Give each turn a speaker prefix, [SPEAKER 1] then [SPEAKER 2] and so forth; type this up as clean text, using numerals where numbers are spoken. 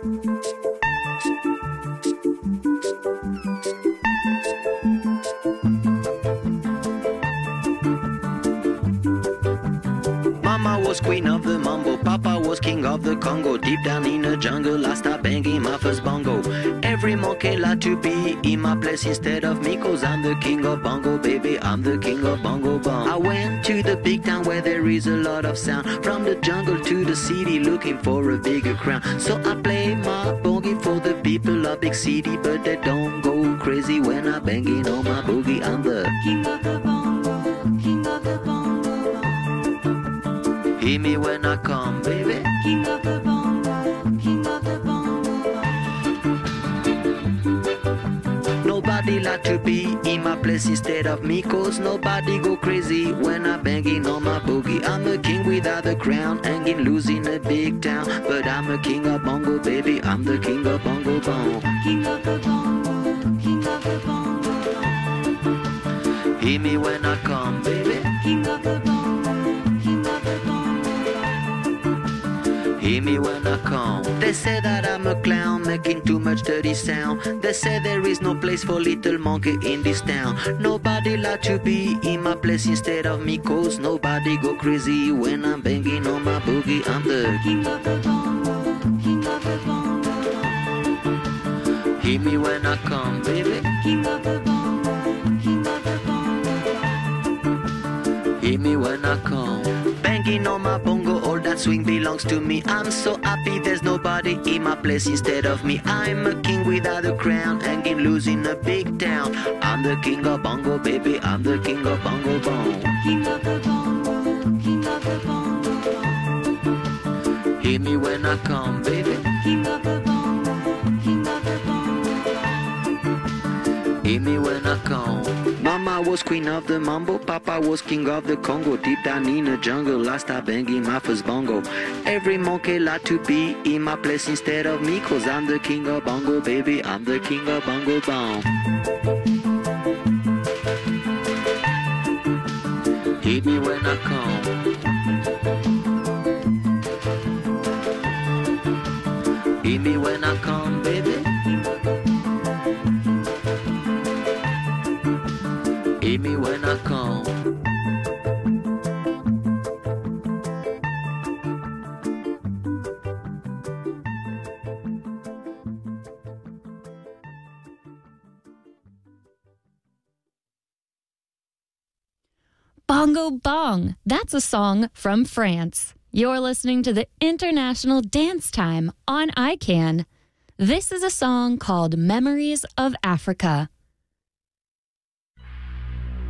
[SPEAKER 1] Mama was queen of the mambo, Papa was king of the Congo. Deep down in the jungle, I start banging my first bongo. Every monkey like to be in my place instead of me, cause I'm the king of bongo, baby, I'm the king of bongo bong. I went to the big town where there is a lot of sound, from the jungle to the city looking for a bigger crown. So I play my boogie for the people of big city, but they don't go crazy when I banging on my boogie. I'm the
[SPEAKER 2] king of the bongo, king of the bongo.
[SPEAKER 1] Hear me when I come, baby.
[SPEAKER 2] King of the bongo, king of the bongo.
[SPEAKER 1] Nobody like to be in my place instead of me, cause nobody go crazy when I'm banging on my boogie. I'm a king without a crown, hanging loose in a big town, but I'm a king of bongo, baby, I'm the king of bongo bong.
[SPEAKER 2] King of the bongo, king of the bongo.
[SPEAKER 1] Hear me when I come, baby.
[SPEAKER 2] King of the bongo, king of the bongo.
[SPEAKER 1] Hear me when I come. They say that I'm a clown, making too much dirty sound. They say there is no place for little monkey in this town. Nobody like to be in my place instead of me, cause nobody go crazy when I'm banging on my boogie. I'm the
[SPEAKER 2] king of the bongo, king of the bongo.
[SPEAKER 1] Hear me when I come, baby.
[SPEAKER 2] King of the bongo, king of the bongo.
[SPEAKER 1] Hear me when I come. Banging on my bongo, all that swing belongs to me. I'm so happy there's nobody in my place instead of me. I'm a king without a crown, hanging loose in a big town. I'm the king of bongo, baby, I'm the king of bongo bong.
[SPEAKER 2] King of the bongo, king of the bongo.
[SPEAKER 1] Hear me when I come, baby.
[SPEAKER 2] King of the bongo, king of the bongo.
[SPEAKER 1] Hear me when I come. Mama was queen of the mambo, Papa was king of the Congo. Deep down in the jungle, I start banging my first bongo. Every monkey like to be in my place instead of me, cause I'm the king of bongo, baby, I'm the king of bongo bong. Hit me when I come. Hit me when I come, baby. Hit me when I come.
[SPEAKER 3] Bongo Bong. That's a song from France. You're listening to the International Dance Time on ICANN. This is a song called Memories of Africa.